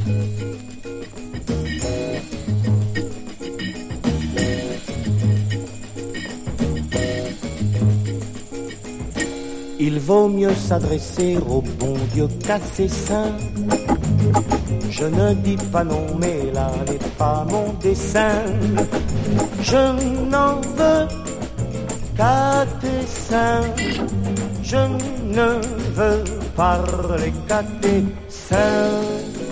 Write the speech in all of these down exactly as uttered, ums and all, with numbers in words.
Il vaut mieux s'adresser au bon Dieu qu'à ses saints. Je ne dis pas non, mais là n'est pas mon dessein. Je n'en veux qu'à tes seins. Je ne veux parler qu'à tes seins.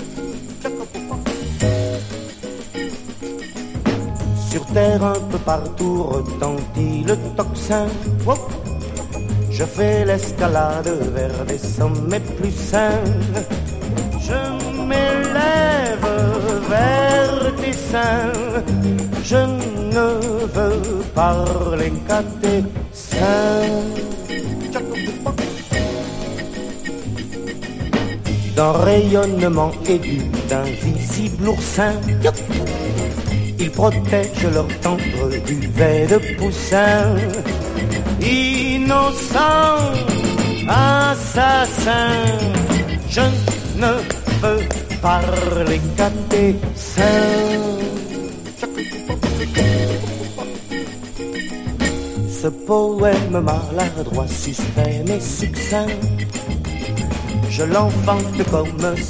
Sur terre un peu partout retentit le tocsin. Oh, je fais l'escalade vers des sommets plus sains. Je m'élève vers tes seins. Je ne veux parler qu'à tes seins. D'un rayonnement aigu d'invisible oursin, ils protègent leur tendre duvet de poussin. Innocent assassin, je ne veux parler qu'à tes seins. Ce poème maladroit, suspect mais succinct, je l'enfante comme